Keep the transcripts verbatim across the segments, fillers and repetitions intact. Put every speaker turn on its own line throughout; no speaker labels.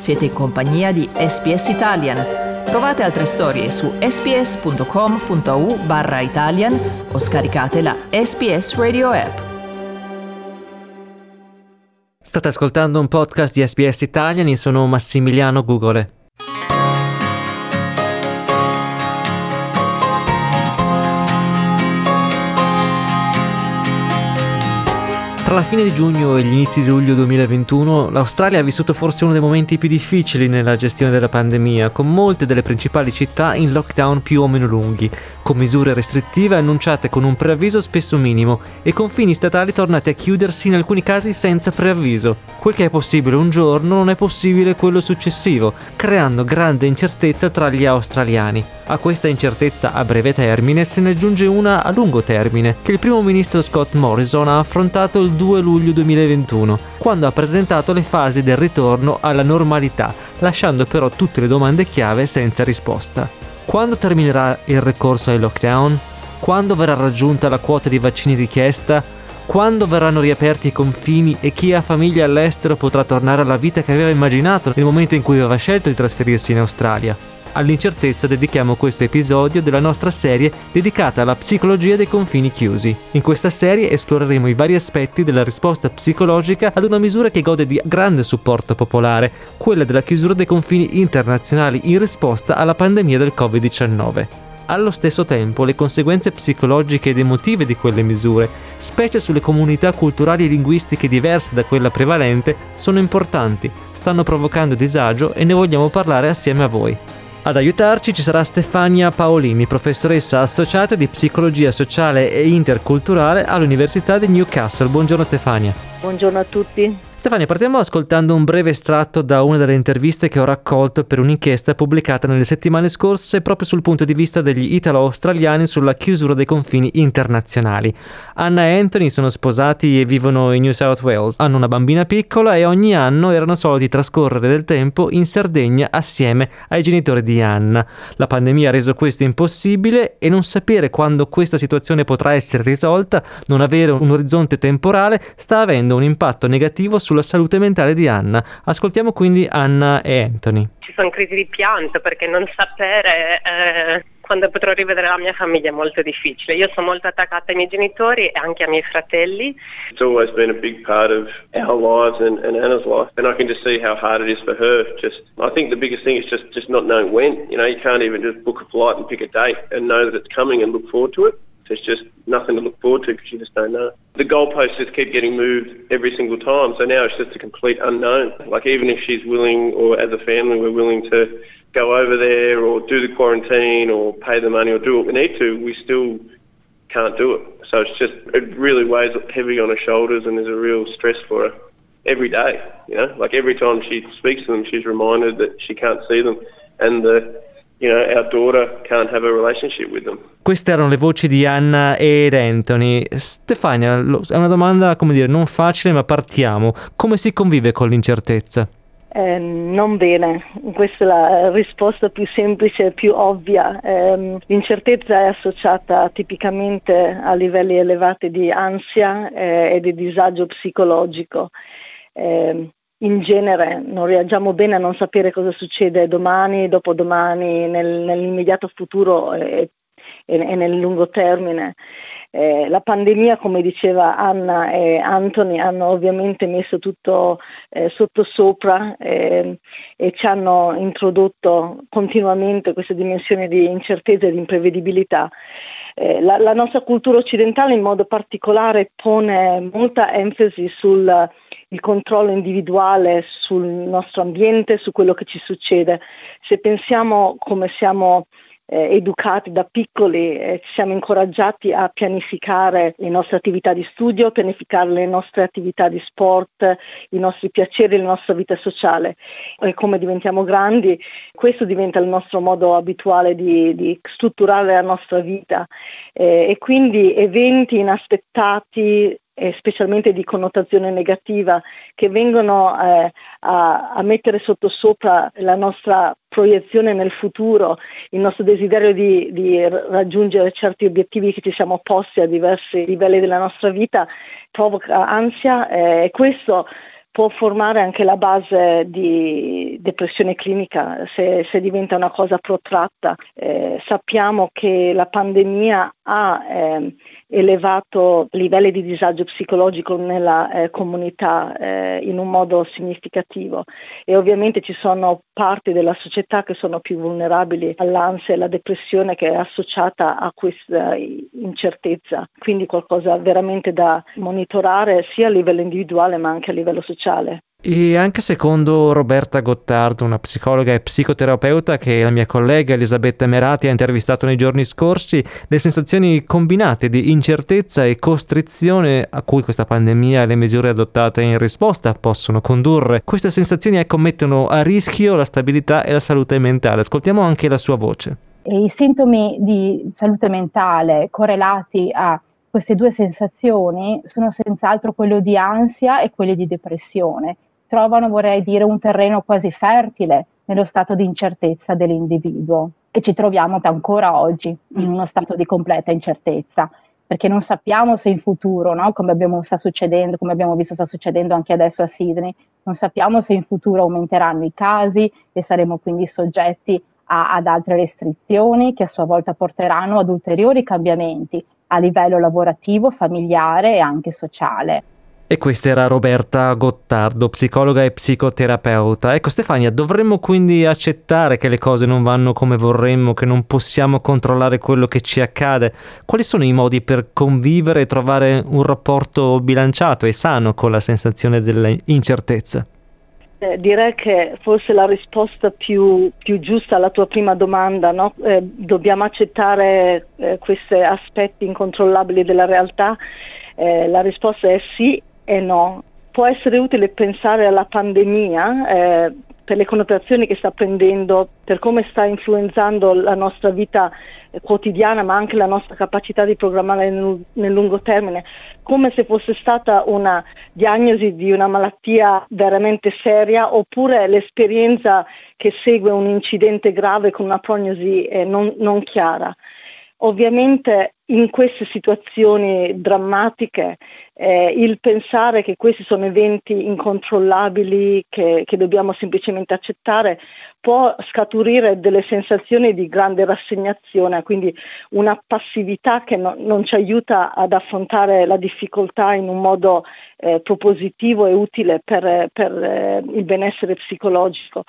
Siete in compagnia di S B S Italian. Trovate altre storie su sbs.com.au barra Italian o scaricate la S B S Radio app.
State ascoltando un podcast di S B S Italian, io sono Massimiliano Gugole. Tra la fine di giugno e gli inizi di luglio duemilaventuno, l'Australia ha vissuto forse uno dei momenti più difficili nella gestione della pandemia, con molte delle principali città in lockdown più o meno lunghi, con misure restrittive annunciate con un preavviso spesso minimo e confini statali tornati a chiudersi in alcuni casi senza preavviso. Quel che è possibile un giorno non è possibile quello successivo, creando grande incertezza tra gli australiani. A questa incertezza a breve termine se ne aggiunge una a lungo termine, che il primo ministro Scott Morrison ha affrontato il due luglio duemilaventuno, quando ha presentato le fasi del ritorno alla normalità, lasciando però tutte le domande chiave senza risposta. Quando terminerà il ricorso ai lockdown? Quando verrà raggiunta la quota di vaccini richiesta? Quando verranno riaperti i confini e chi ha famiglia all'estero potrà tornare alla vita che aveva immaginato nel momento in cui aveva scelto di trasferirsi in Australia? All'incertezza dedichiamo questo episodio della nostra serie dedicata alla psicologia dei confini chiusi. In questa serie esploreremo i vari aspetti della risposta psicologica ad una misura che gode di grande supporto popolare, quella della chiusura dei confini internazionali in risposta alla pandemia del covid diciannove. Allo stesso tempo, le conseguenze psicologiche ed emotive di quelle misure, specie sulle comunità culturali e linguistiche diverse da quella prevalente, sono importanti, stanno provocando disagio e ne vogliamo parlare assieme a voi. Ad aiutarci ci sarà Stefania Paolini, professoressa associata di psicologia sociale e interculturale all'Università di Newcastle. Buongiorno Stefania.
Buongiorno a tutti.
Stefania, partiamo ascoltando un breve estratto da una delle interviste che ho raccolto per un'inchiesta pubblicata nelle settimane scorse proprio sul punto di vista degli italo-australiani sulla chiusura dei confini internazionali. Anna e Anthony sono sposati e vivono in New South Wales, hanno una bambina piccola e ogni anno erano soliti trascorrere del tempo in Sardegna assieme ai genitori di Anna. La pandemia ha reso questo impossibile e non sapere quando questa situazione potrà essere risolta, non avere un orizzonte temporale, sta avendo un impatto negativo su sulla salute mentale di Anna. Ascoltiamo quindi Anna e Anthony.
Ci sono crisi di pianto perché non sapere eh, quando potrò rivedere la mia famiglia è molto difficile. Io sono molto attaccata ai miei genitori e anche ai miei fratelli.
It's always been a big part of our lives and, and Anna's life, and I can just see how hard it is for her. Just, I think the biggest thing is just, just not knowing when. You know, you can't even just book a flight and pick a date and know that it's coming and look forward to it. There's just nothing to look forward to because you just don't know. The goalposts just keep getting moved every single time, so now it's just a complete unknown. Like even if she's willing, or as a family we're willing to go over there or do the quarantine or pay the money or do what we need to, we still can't do it. So it's just, it really weighs heavy on her shoulders and there's a real stress for her every day, you know. Like every time she speaks to them she's reminded that she can't see them and the You know, our daughter can't have a relationship with them.
Queste erano le voci di Anna ed Anthony. Stefania, è una domanda, come dire, non facile, ma partiamo. Come si convive con l'incertezza?
Eh, non bene, questa è la risposta più semplice e più ovvia. Eh, l'incertezza è associata tipicamente a livelli elevati di ansia eh, e di disagio psicologico. Eh, In genere non reagiamo bene a non sapere cosa succede domani, dopodomani, nel, nell'immediato futuro e, e, e nel lungo termine. Eh, la pandemia, come diceva Anna e Anthony, hanno ovviamente messo tutto eh, sottosopra eh, e ci hanno introdotto continuamente queste dimensioni di incertezza e di imprevedibilità. Eh, la, la nostra cultura occidentale in modo particolare pone molta enfasi sul il controllo individuale sul nostro ambiente, su quello che ci succede. Se pensiamo come siamo eh, educati da piccoli, eh, siamo incoraggiati a pianificare le nostre attività di studio, pianificare le nostre attività di sport, i nostri piaceri, la nostra vita sociale. E come diventiamo grandi, questo diventa il nostro modo abituale di, di strutturare la nostra vita. Eh, e quindi eventi inaspettati, e specialmente di connotazione negativa, che vengono eh, a, a mettere sottosopra la nostra proiezione nel futuro, il nostro desiderio di, di raggiungere certi obiettivi che ci siamo posti a diversi livelli della nostra vita, provoca ansia eh, e questo può formare anche la base di depressione clinica se, se diventa una cosa protratta. Eh, sappiamo che la pandemia ha eh, elevato livelli di disagio psicologico nella eh, comunità eh, in un modo significativo, e ovviamente ci sono parti della società che sono più vulnerabili all'ansia e alla depressione, che è associata a questa incertezza, quindi qualcosa veramente da monitorare sia a livello individuale ma anche a livello sociale.
E anche secondo Roberta Gottardo, una psicologa e psicoterapeuta che la mia collega Elisabetta Merati ha intervistato nei giorni scorsi, le sensazioni combinate di incertezza e costrizione a cui questa pandemia e le misure adottate in risposta possono condurre, queste sensazioni ecco mettono a rischio la stabilità e la salute mentale. Ascoltiamo anche la sua voce.
E i sintomi di salute mentale correlati a queste due sensazioni sono senz'altro quello di ansia e quelli di depressione. Trovano, vorrei dire, un terreno quasi fertile nello stato di incertezza dell'individuo, e ci troviamo ancora oggi in uno stato di completa incertezza, perché non sappiamo se in futuro, no, come abbiamo, sta succedendo, come abbiamo visto sta succedendo anche adesso a Sydney, non sappiamo se in futuro aumenteranno i casi e saremo quindi soggetti a, ad altre restrizioni che a sua volta porteranno ad ulteriori cambiamenti a livello lavorativo, familiare e anche sociale.
E questa era Roberta Gottardo, psicologa e psicoterapeuta. Ecco Stefania, dovremmo quindi accettare che le cose non vanno come vorremmo, che non possiamo controllare quello che ci accade. Quali sono i modi per convivere e trovare un rapporto bilanciato e sano con la sensazione dell'incertezza?
Eh, direi che forse la risposta più, più giusta alla tua prima domanda, no? Eh, dobbiamo accettare eh, questi aspetti incontrollabili della realtà? Eh, la risposta è sì e no. Può essere utile pensare alla pandemia eh, per le connotazioni che sta prendendo, per come sta influenzando la nostra vita eh, quotidiana, ma anche la nostra capacità di programmare nel, nel lungo termine, come se fosse stata una diagnosi di una malattia veramente seria, oppure l'esperienza che segue un incidente grave con una prognosi eh, non, non chiara. Ovviamente in queste situazioni drammatiche eh, il pensare che questi sono eventi incontrollabili che, che dobbiamo semplicemente accettare può scaturire delle sensazioni di grande rassegnazione, quindi una passività che no, non ci aiuta ad affrontare la difficoltà in un modo eh, propositivo e utile per, per eh, il benessere psicologico.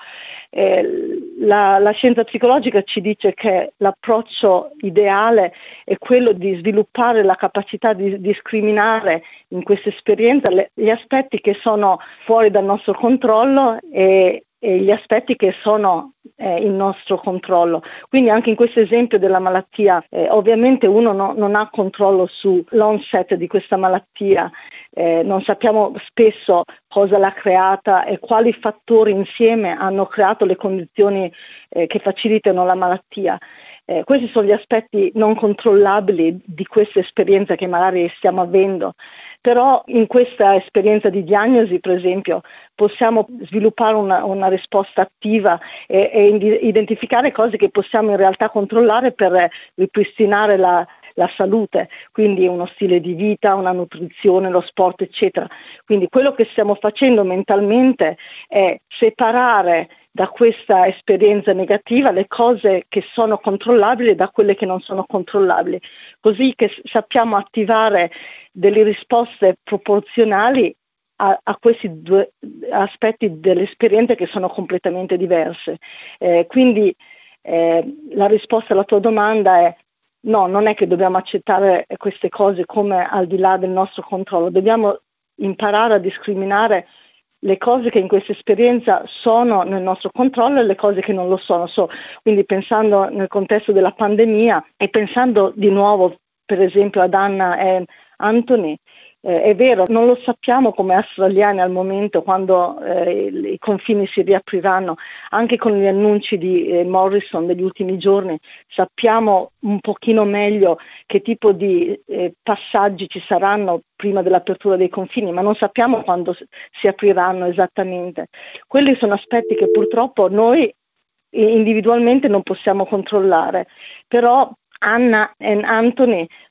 Eh, la, la scienza psicologica ci dice che l'approccio ideale è quello di sviluppare la capacità di discriminare in questa esperienza le, gli aspetti che sono fuori dal nostro controllo e, e gli aspetti che sono eh, in nostro controllo. Quindi anche in questo esempio della malattia, eh, ovviamente uno no, non ha controllo sull'onset di questa malattia, eh, non sappiamo spesso cosa l'ha creata e quali fattori insieme hanno creato le condizioni eh, che facilitano la malattia. Eh, questi sono gli aspetti non controllabili di questa esperienza che magari stiamo avendo, però in questa esperienza di diagnosi, per esempio, possiamo sviluppare una, una risposta attiva e, e identificare cose che possiamo in realtà controllare per ripristinare la, la salute, quindi uno stile di vita, una nutrizione, lo sport, eccetera. Quindi quello che stiamo facendo mentalmente è separare da questa esperienza negativa le cose che sono controllabili da quelle che non sono controllabili, così che sappiamo attivare delle risposte proporzionali a, a questi due aspetti dell'esperienza che sono completamente diverse. Eh, quindi eh, la risposta alla tua domanda è no, non è che dobbiamo accettare queste cose come al di là del nostro controllo, dobbiamo imparare a discriminare le cose che in questa esperienza sono nel nostro controllo e le cose che non lo sono. So, quindi pensando nel contesto della pandemia e pensando di nuovo per esempio ad Anna e Anthony, eh, è vero, non lo sappiamo come australiani al momento quando eh, i, i confini si riapriranno, anche con gli annunci di eh, Morrison degli ultimi giorni sappiamo un pochino meglio che tipo di eh, passaggi ci saranno prima dell'apertura dei confini, ma non sappiamo quando si apriranno esattamente. Quelli sono aspetti che purtroppo noi individualmente non possiamo controllare, però Anna e Anthony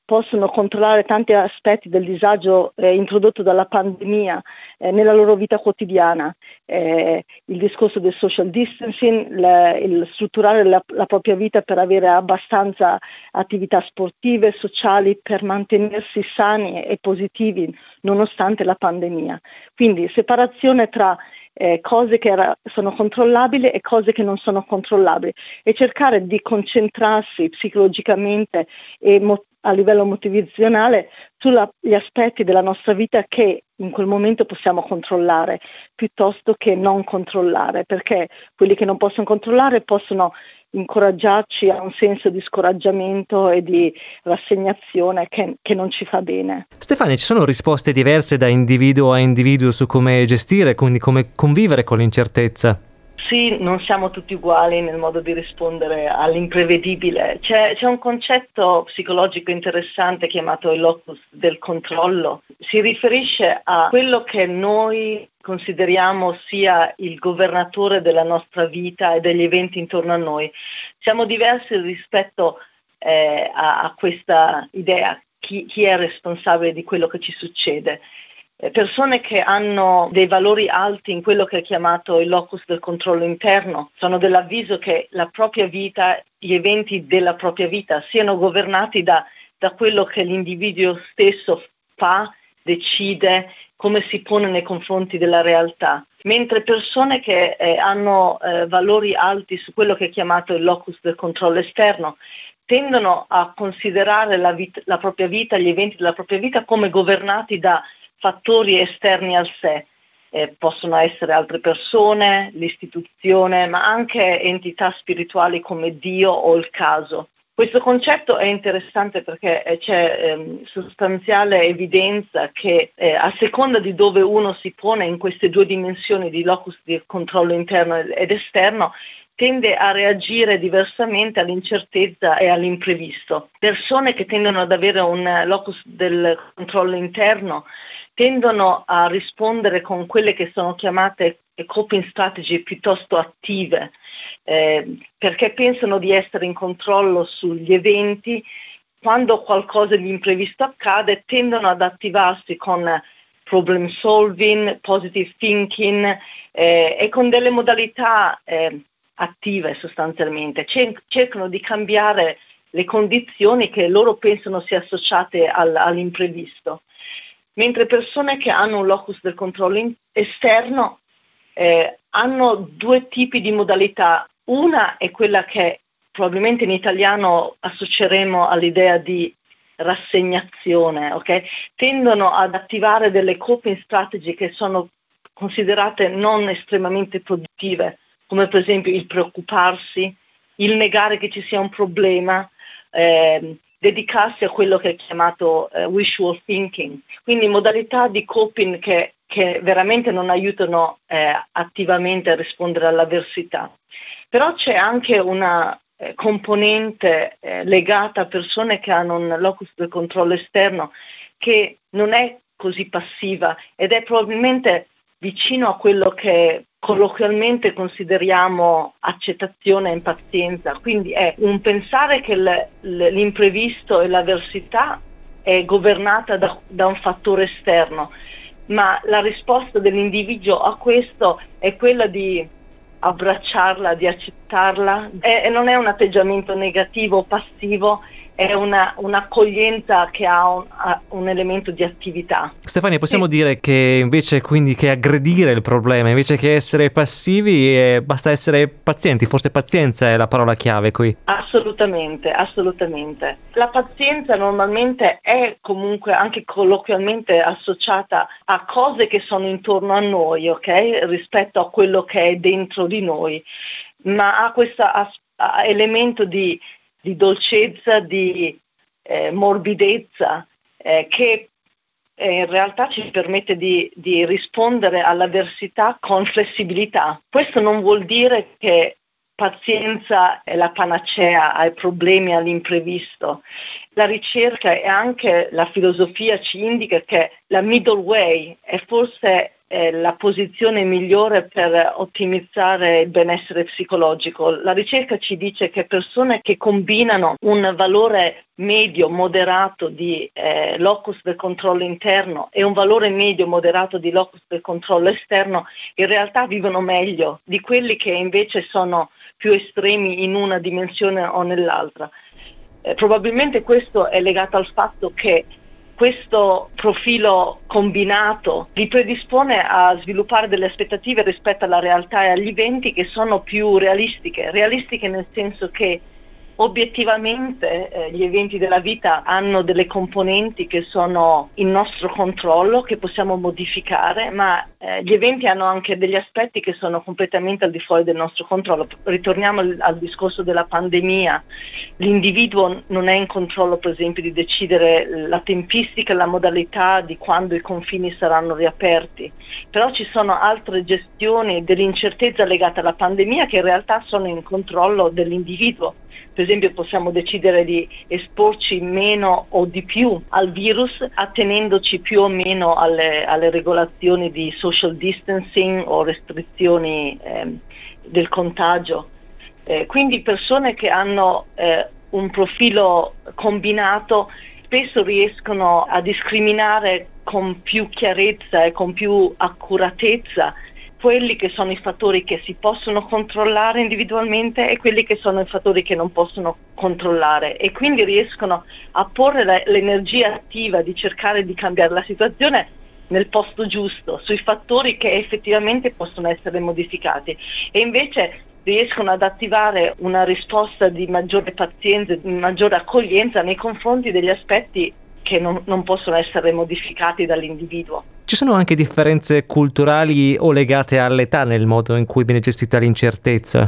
possono controllare tanti aspetti del disagio eh, introdotto dalla pandemia eh, nella loro vita quotidiana. Eh, il discorso del social distancing, le, il strutturare la, la propria vita per avere abbastanza attività sportive, sociali, per mantenersi sani e positivi nonostante la pandemia. Quindi separazione tra Eh, cose che era, sono controllabili e cose che non sono controllabili, e cercare di concentrarsi psicologicamente e mo- a livello motivazionale sugli aspetti della nostra vita che in quel momento possiamo controllare, piuttosto che non controllare, perché quelli che non possono controllare possono incoraggiarci a un senso di scoraggiamento e di rassegnazione che, che non ci fa bene.
Stefania, ci sono risposte diverse da individuo a individuo su come gestire, quindi come convivere con l'incertezza?
Sì, non siamo tutti uguali nel modo di rispondere all'imprevedibile. C'è, c'è un concetto psicologico interessante chiamato il locus del controllo. Si riferisce a quello che noi consideriamo sia il governatore della nostra vita e degli eventi intorno a noi. Siamo diversi rispetto eh, a, a questa idea, chi, chi è responsabile di quello che ci succede. Persone che hanno dei valori alti in quello che è chiamato il locus del controllo interno sono dell'avviso che la propria vita, gli eventi della propria vita siano governati da, da quello che l'individuo stesso fa, decide, come si pone nei confronti della realtà. Mentre persone che eh, hanno eh, valori alti su quello che è chiamato il locus del controllo esterno tendono a considerare la, vita, la propria vita, gli eventi della propria vita come governati da fattori esterni al sé, eh, possono essere altre persone, l'istituzione, ma anche entità spirituali come Dio o il caso. Questo concetto è interessante perché eh, c'è ehm, sostanziale evidenza che eh, a seconda di dove uno si pone in queste due dimensioni di locus di controllo interno ed esterno, tende a reagire diversamente all'incertezza e all'imprevisto. Persone che tendono ad avere un locus del controllo interno tendono a rispondere con quelle che sono chiamate coping strategy piuttosto attive, eh, perché pensano di essere in controllo sugli eventi. Quando qualcosa di imprevisto accade, tendono ad attivarsi con problem solving, positive thinking eh, e con delle modalità eh, attive sostanzialmente. Cercano di cambiare le condizioni che loro pensano sia associate al, all'imprevisto. Mentre persone che hanno un locus del controllo in- esterno eh, hanno due tipi di modalità. Una è quella che probabilmente in italiano associeremo all'idea di rassegnazione, ok? Tendono ad attivare delle coping strategy che sono considerate non estremamente produttive, come per esempio il preoccuparsi, il negare che ci sia un problema, eh, dedicarsi a quello che è chiamato uh, wishful thinking, quindi modalità di coping che, che veramente non aiutano eh, attivamente a rispondere all'avversità. Però c'è anche una eh, componente eh, legata a persone che hanno un locus del controllo esterno che non è così passiva ed è probabilmente vicino a quello che colloquialmente consideriamo accettazione e impazienza, quindi è un pensare che l- l- l'imprevisto e l'avversità è governata da, da un fattore esterno, ma la risposta dell'individuo a questo è quella di abbracciarla, di accettarla, e, e non è un atteggiamento negativo o passivo, è una, un'accoglienza che ha un, ha un elemento di attività.
Stefania, possiamo
Sì.
dire che invece quindi che aggredire il problema, invece che essere passivi, eh, basta essere pazienti, forse pazienza è la parola chiave qui.
Assolutamente, assolutamente. La pazienza normalmente è comunque anche colloquialmente associata a cose che sono intorno a noi, ok? Rispetto a quello che è dentro di noi, ma ha questo elemento di di dolcezza, di eh, morbidezza, eh, che eh, in realtà ci permette di, di rispondere all'avversità con flessibilità. Questo non vuol dire che pazienza è la panacea ai problemi, all'imprevisto. la ricerca e anche la filosofia ci indica che la middle way è forse eh, la posizione migliore per ottimizzare il benessere psicologico. La ricerca ci dice che persone che combinano un valore medio moderato di eh, locus del controllo interno e un valore medio moderato di locus del controllo esterno in realtà vivono meglio di quelli che invece sono più estremi in una dimensione o nell'altra. Eh, probabilmente questo è legato al fatto che questo profilo combinato li predispone a sviluppare delle aspettative rispetto alla realtà e agli eventi che sono più realistiche, realistiche nel senso che obiettivamente eh, gli eventi della vita hanno delle componenti che sono in nostro controllo, che possiamo modificare, ma eh, gli eventi hanno anche degli aspetti che sono completamente al di fuori del nostro controllo. Ritorniamo al, al discorso della pandemia. L'individuo non è in controllo, per esempio, di decidere la tempistica e la modalità di quando i confini saranno riaperti, però ci sono altre gestioni dell'incertezza legata alla pandemia che in realtà sono in controllo dell'individuo. Per esempio possiamo decidere di esporci meno o di più al virus attenendoci più o meno alle, alle regolazioni di social distancing o restrizioni eh, del contagio. Eh, quindi persone che hanno eh, un profilo combinato spesso riescono a discriminare con più chiarezza e con più accuratezza quelli che sono i fattori che si possono controllare individualmente e quelli che sono i fattori che non possono controllare, e quindi riescono a porre la, l'energia attiva di cercare di cambiare la situazione nel posto giusto, sui fattori che effettivamente possono essere modificati, e invece riescono ad attivare una risposta di maggiore pazienza, di maggiore accoglienza nei confronti degli aspetti che non, non possono essere modificati dall'individuo.
Ci sono anche differenze culturali o legate all'età nel modo in cui viene gestita l'incertezza?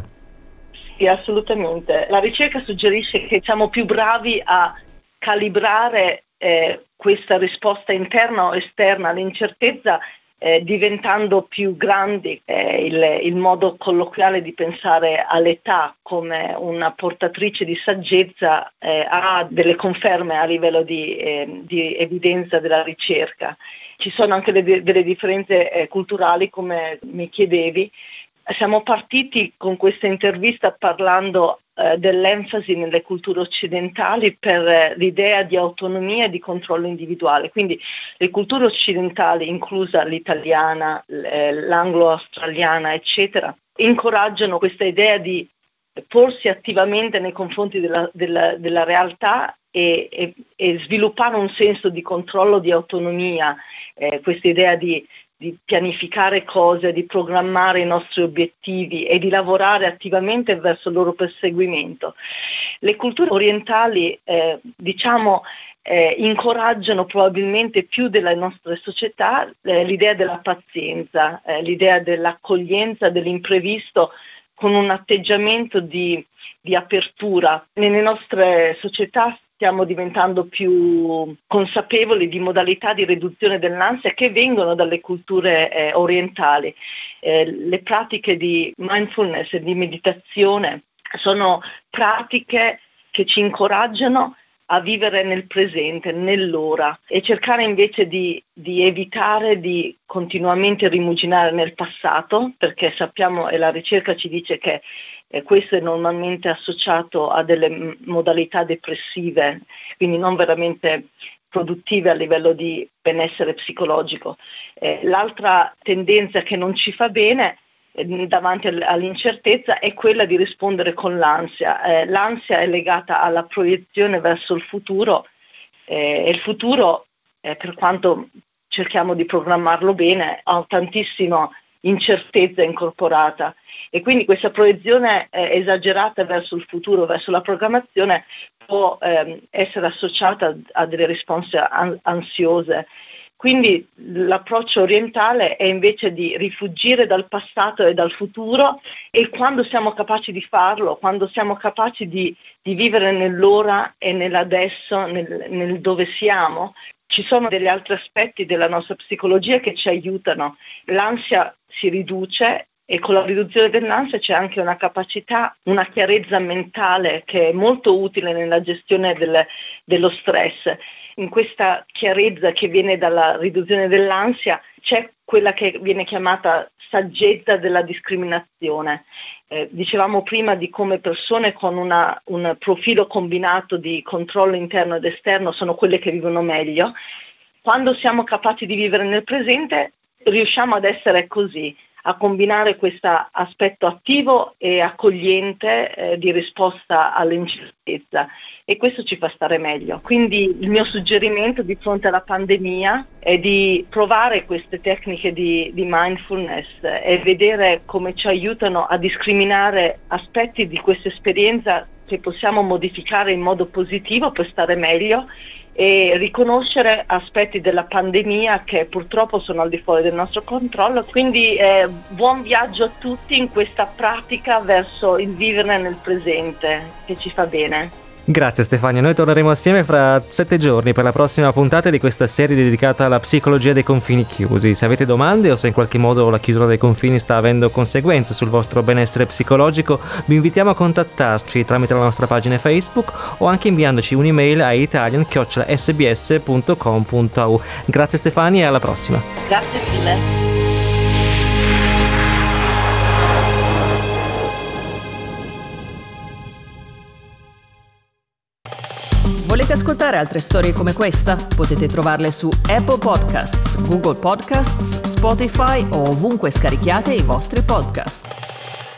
Sì, assolutamente. La ricerca suggerisce che siamo più bravi a calibrare eh, questa risposta interna o esterna all'incertezza eh, diventando più grandi. Eh, il, il modo colloquiale di pensare all'età come una portatrice di saggezza eh, ha delle conferme a livello di, eh, di evidenza della ricerca. Ci sono anche le, delle differenze eh, culturali, come mi chiedevi. Siamo partiti con questa intervista parlando eh, dell'enfasi nelle culture occidentali per eh, l'idea di autonomia e di controllo individuale. Quindi le culture occidentali, inclusa l'italiana, eh, l'anglo-australiana, eccetera, incoraggiano questa idea di porsi attivamente nei confronti della, della, della realtà e, e, e sviluppare un senso di controllo, di autonomia, eh, questa idea di, di pianificare cose, di programmare i nostri obiettivi e di lavorare attivamente verso il loro perseguimento. Le culture orientali, eh, diciamo, eh, incoraggiano probabilmente più delle nostre società eh, l'idea della pazienza, eh, l'idea dell'accoglienza dell'imprevisto, con un atteggiamento di, di apertura. Nelle nostre società stiamo diventando più consapevoli di modalità di riduzione dell'ansia che vengono dalle culture eh, orientali. Eh, le pratiche di mindfulness e di meditazione sono pratiche che ci incoraggiano a vivere nel presente, nell'ora, e cercare invece di, di evitare di continuamente rimuginare nel passato, perché sappiamo e la ricerca ci dice che eh, questo è normalmente associato a delle modalità depressive, quindi non veramente produttive a livello di benessere psicologico. Eh, l'altra tendenza che non ci fa bene davanti all'incertezza è quella di rispondere con l'ansia. Eh, l'ansia è legata alla proiezione verso il futuro eh, e il futuro, eh, per quanto cerchiamo di programmarlo bene, ha tantissima incertezza incorporata, e quindi questa proiezione eh, esagerata verso il futuro, verso la programmazione, può eh, essere associata a delle risposte an- ansiose. Quindi l'approccio orientale è invece di rifugire dal passato e dal futuro, e quando siamo capaci di farlo, quando siamo capaci di, di vivere nell'ora e nell'adesso, nel, nel dove siamo, ci sono degli altri aspetti della nostra psicologia che ci aiutano. L'ansia si riduce E con la riduzione dell'ansia c'è anche una capacità, una chiarezza mentale che è molto utile nella gestione del, dello stress. In questa chiarezza che viene dalla riduzione dell'ansia c'è quella che viene chiamata saggezza della discriminazione. Eh, dicevamo prima di come persone con una, un profilo combinato di controllo interno ed esterno sono quelle che vivono meglio. Quando siamo capaci di vivere nel presente riusciamo ad essere così, a combinare questo aspetto attivo e accogliente eh, di risposta all'incertezza, e questo ci fa stare meglio. Quindi il mio suggerimento di fronte alla pandemia è di provare queste tecniche di, di mindfulness e vedere come ci aiutano a discriminare aspetti di questa esperienza che possiamo modificare in modo positivo per stare meglio, e riconoscere aspetti della pandemia che purtroppo sono al di fuori del nostro controllo. Quindi eh, buon viaggio a tutti in questa pratica verso il vivere nel presente, che ci fa bene.
Grazie Stefania, noi torneremo assieme fra sette giorni per la prossima puntata di questa serie dedicata alla psicologia dei confini chiusi. Se avete domande o se in qualche modo la chiusura dei confini sta avendo conseguenze sul vostro benessere psicologico, vi invitiamo a contattarci tramite la nostra pagina Facebook o anche inviandoci un'email a italian chiocciola s b s punto com punto a u. Grazie Stefania e alla prossima.
Grazie mille.
Volete ascoltare altre storie come questa? Potete trovarle su Apple Podcasts, Google Podcasts, Spotify o ovunque scarichiate i vostri podcast.